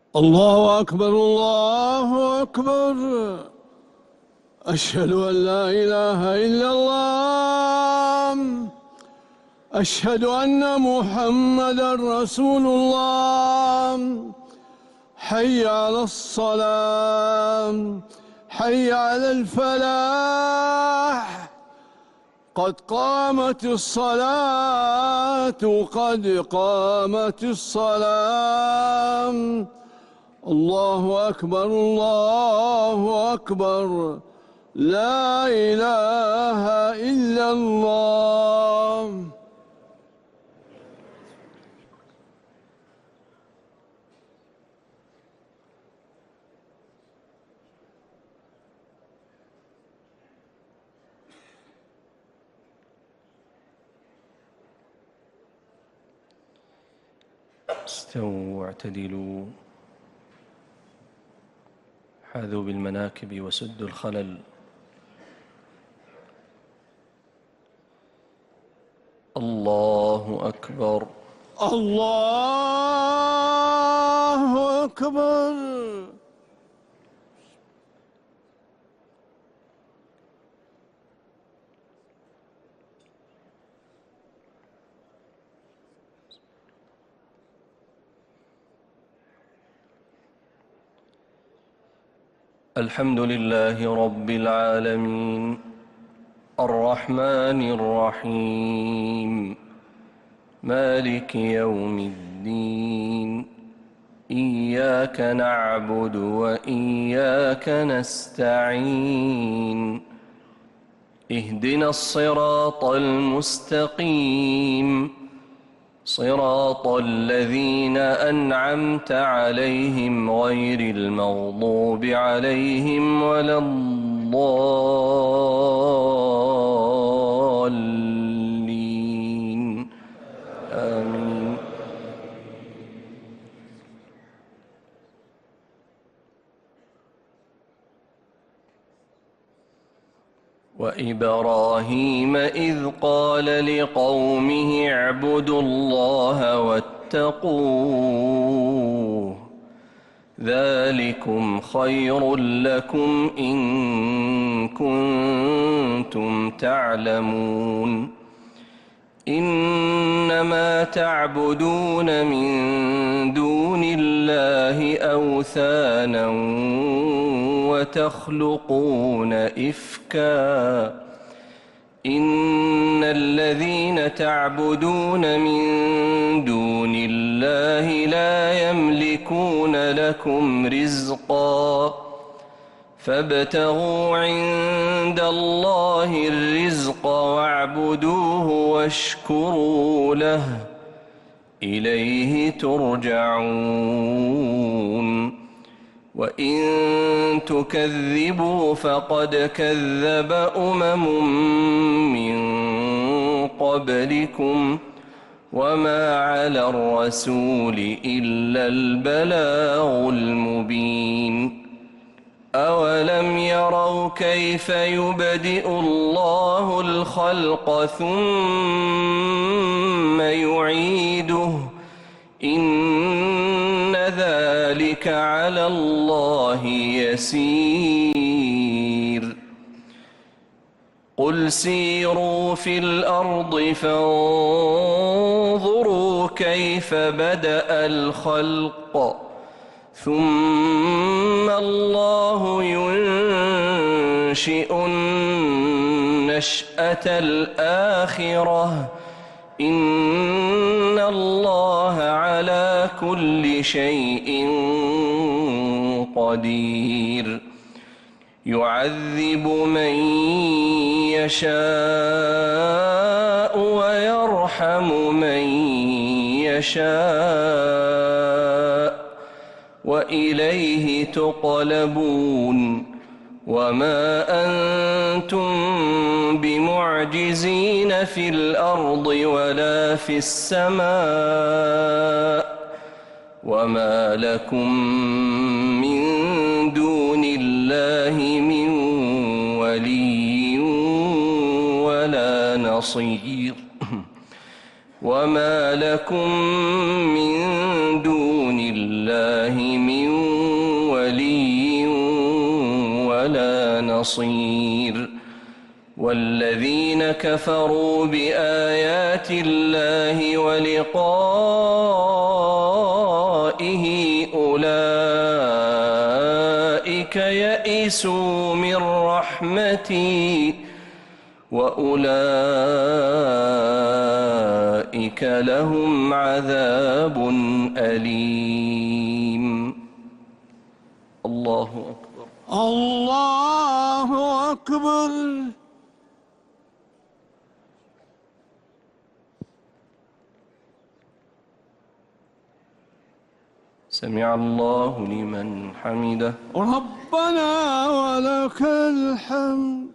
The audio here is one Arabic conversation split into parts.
الله أكبر الله أكبر. أشهد أن لا إله إلا الله. أشهد أن محمدًا رسول الله. حي على الصلاة، حي على الفلاح. قد قامت الصلاة، قد قامت الصلاة. الله أكبر الله أكبر. لا إله إلا الله. استووا واعتدلوا، حاذوا بالمناكب وسدوا الخلل. الله أكبر الله أكبر. الحمد لله رب العالمين، الرحمن الرحيم، مالك يوم الدين. إياك نعبد وإياك نستعين. اهدنا الصراط المستقيم، صراط الذين أنعمت عليهم غير المغضوب عليهم ولا الضالين. آمين. وإبراهيم إذ قال لقومه اعبدوا الله واتقوه ذلكم خير لكم إن كنتم تعلمون. إنما تعبدون من دون الله أوثانا وتخلقون إفكا. إن الذين تعبدون من دون الله لا يملكون لكم رزقا فابتغوا عند الله الرزق واعبدوه واشكروا له إليه ترجعون. وإن تكذبوا فقد كذب من قبلكم وما على الرسول إلا البلاغ المبين. أولم يروا كيف يبدئ الله الخلق ثم يعيده إن ذلك على الله يسير. قل سيروا في الأرض فانظروا كيف بدأ الخلق ثم الله ينشئ النشأة الآخرة إن الله على كل شيء قدير. يعذب من يشاء ويرحم من يشاء وإليه تقلبون. وما أنتم بمعجزين في الأرض ولا في السماء وما لكم من دون الله من ولي ولا نصير. وما لكم من دون الله من نصير والذين كفروا بآيات الله ولقائه أولئك يئسوا من رحمتي وأولئك لهم عذاب أليم. الله أكبر. الله أكبر. سمع الله لمن حمده. ربنا ولك الحمد.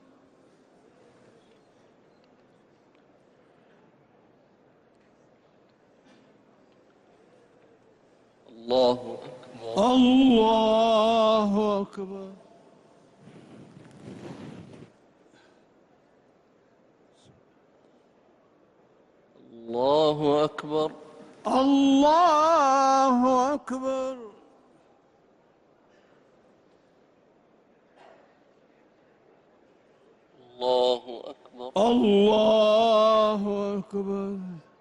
الله أكبر. الله أكبر. الله أكبر. الله أكبر. الله أكبر. الله أكبر.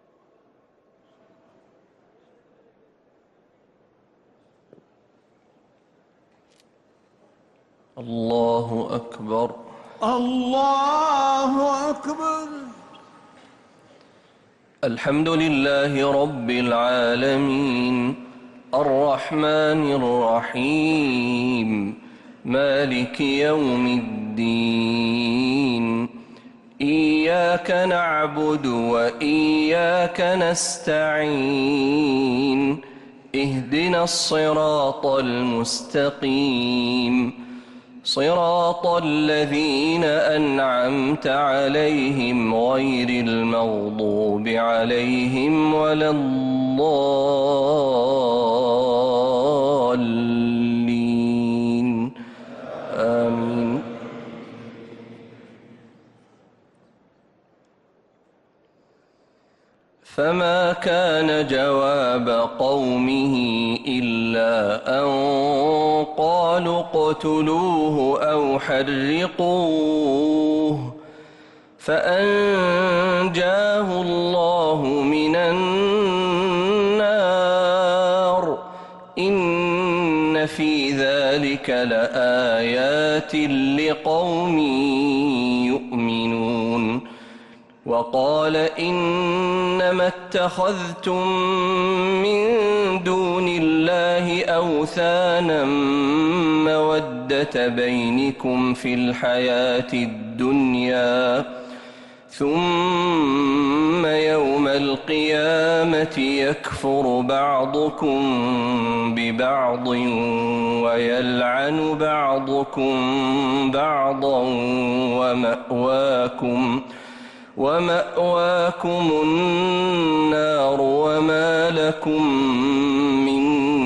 الله أكبر. الله أكبر. الحمد لله رب العالمين الرحمن الرحيم مالك يوم الدين إياك نعبد وإياك نستعين اهدنا الصراط المستقيم صراط الذين أنعمت عليهم غير المغضوب عليهم ولا الضالين آمين. فما كان جواب قومه إلا أن قالوا اقتلوه أو حرقوه فأنجاه الله من النار إن في ذلك لآيات لقوم يؤمنون. وقال إنما اتخذتم من دون الله أوثانا مودة بينكم في الحياة الدنيا ثم يوم القيامة يكفر بعضكم ببعض ويلعن بعضكم بعضا ومأواكم النار وما لكم من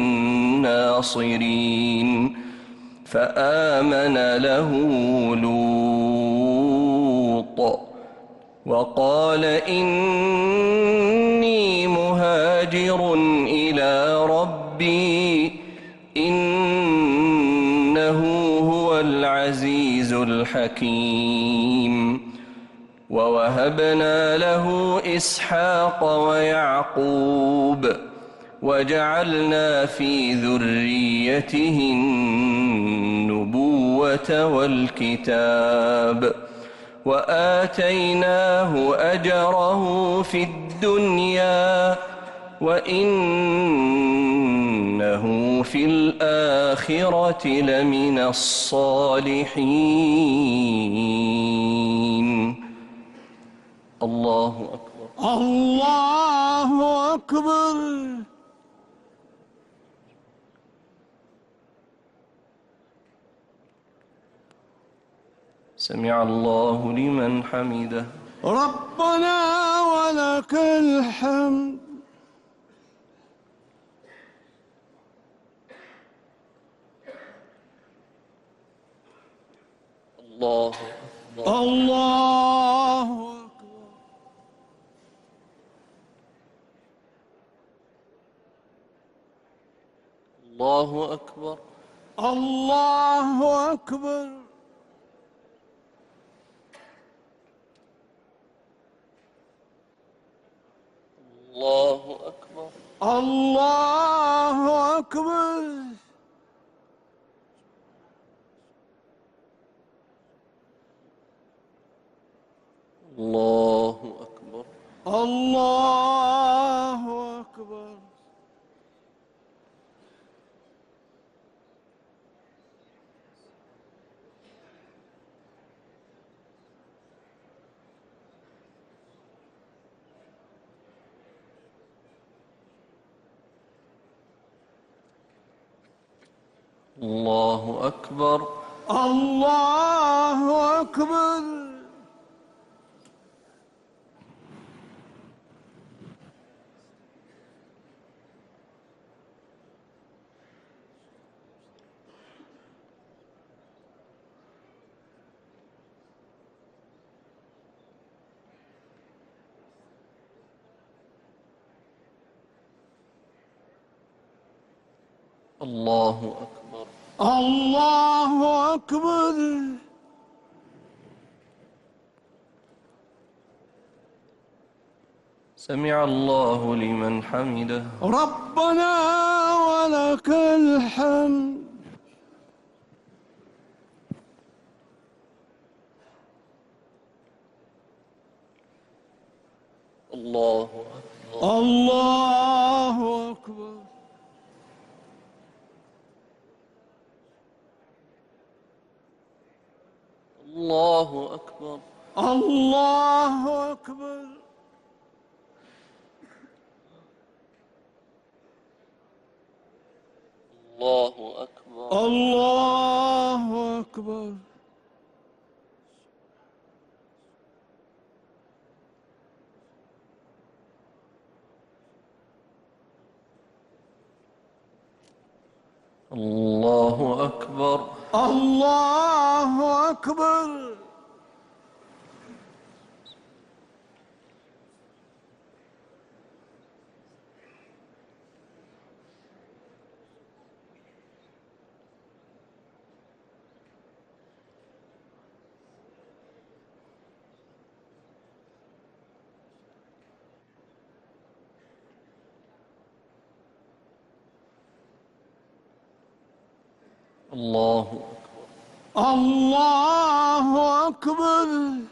ناصرين. فآمن له لوط وقال إني مهاجر إلى ربي إنه هو العزيز الحكيم. ووهبنا له إسحاق ويعقوب وجعلنا في ذريته النبوة والكتاب وآتيناه أجره في الدنيا وإنه في الآخرة لمن الصالحين. الله أكبر. الله أكبر. سمع الله لمن حمده. ربنا ولك الحمد. الله أكبر. الله أكبر. الله أكبر. الله أكبر. الله أكبر. الله أكبر. الله أكبر. الله أكبر. الله أكبر. الله أكبر. الله أكبر. سمع الله لمن حمده. ربنا ولك الحمد. الله أكبر. الله أكبر. الله أكبر. الله أكبر. الله أكبر. الله أكبر. الله أكبر. الله أكبر. الله أكبر. الله أكبر.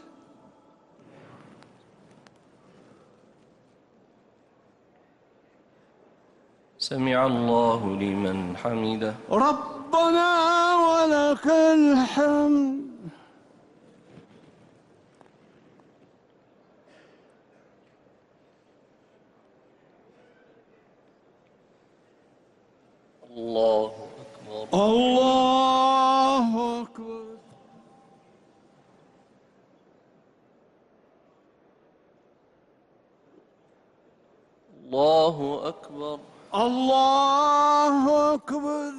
سمع الله لمن حمده. ربنا ولك الحمد. الله أكبر. الله أكبر. الله أكبر. الله أكبر.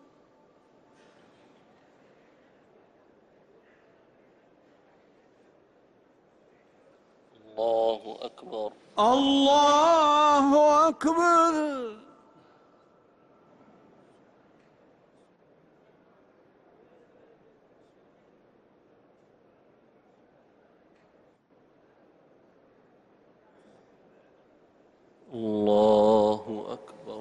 الله أكبر. الله أكبر. الله أكبر.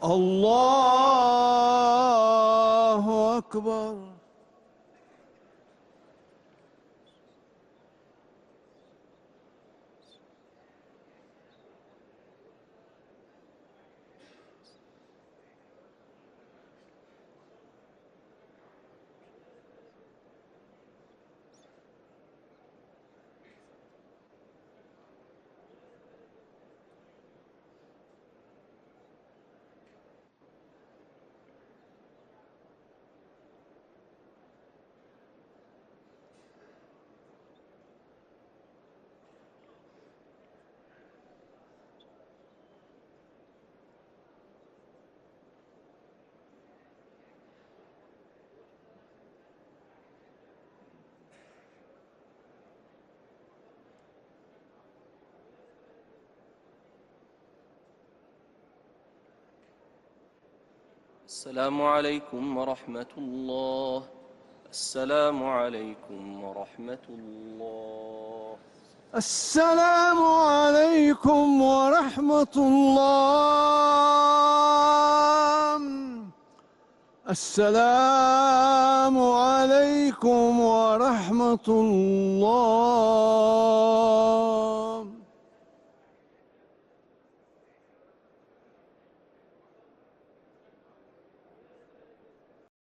الله أكبر. السلام عليكم ورحمة الله. السلام عليكم ورحمة الله. السلام عليكم ورحمة الله. السلام عليكم ورحمة الله.